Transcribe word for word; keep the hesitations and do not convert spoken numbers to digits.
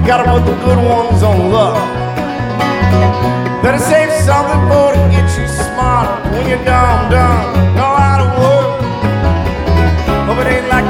Gotta put the good ones on luck. Better save something for to get you smart when you're gone done.